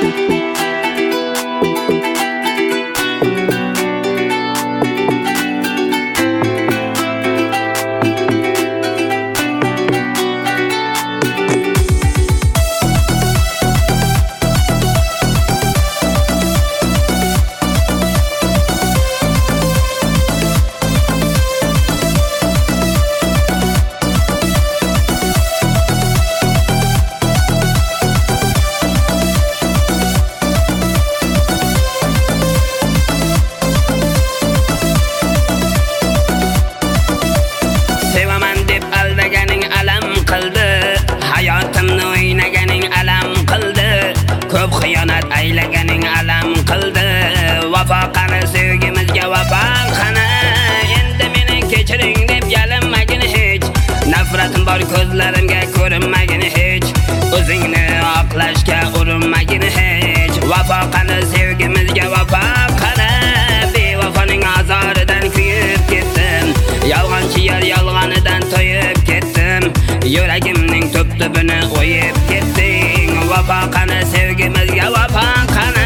Hayotimni o'ynaganing alam qildi. Ko'p xiyonat aylaganing alam qildi. Vafo qani sevgimizga vafo qani. Endi meni kechiring deb yalinmagin hech. Nafratim bor ko'zlarimga ko'rinmagin hech. O'zingni oqlashga urinmagin hech. Vafo qani sevgimizga vafo qani. Bevafoning azoridan kuyib ketdim. Yolg'onchi yer yolg'onidan to'yib ketdim. Yuragimning tub-tubini o'yib ketding. Vafo qani sevgimizga vafo qani.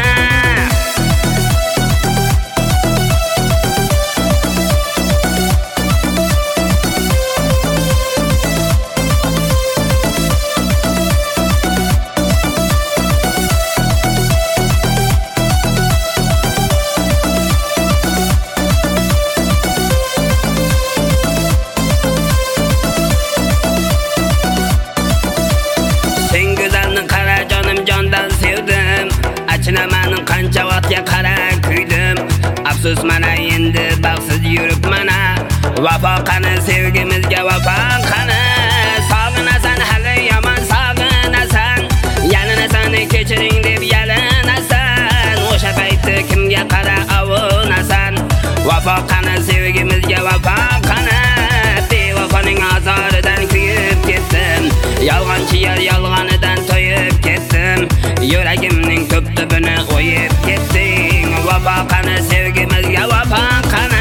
Achinaman qancha vaqtga qara kuydim. Afsus mana endi baxtsiz yurib mana. Vafo qani sevgimizga vafo qani. Sog'inasan hali yomon sog'inasan. Yalinasan kechiring deb yalinasan. O'sha paytda kimga qara avunasan. Vafo qani sevgimizga vafo qani. Bevafoning azoridan kuyib ketdim. Yolg'onchi yer yolg'onidan to'yib ketdim. Yuragimning tub-tubini o'yib ketding. Vafo qani sevgimizga vafo qani.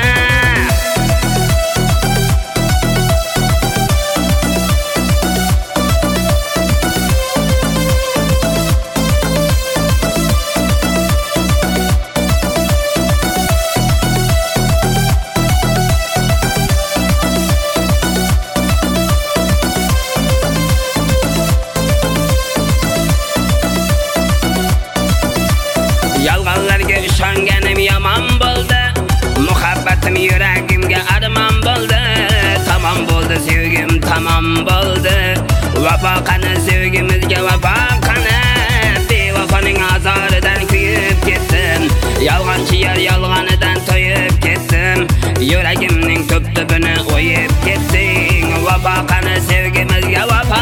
Yolg'onlarga ishonganim yomon bo'ldi. Muhabbatim yuragimga armon bo'ldi. Tamom bo'ldi sevgim, tamom bo'ldi. Vafo qani sevgimizga vafo qani. Bevafoning azoridan kuyib ketdim. Yolg'onchi yer yolg'onidan to'yib ketdim. Yuragimning tub-tubini o'yib ketding. Vafo qani sevgimizga vafo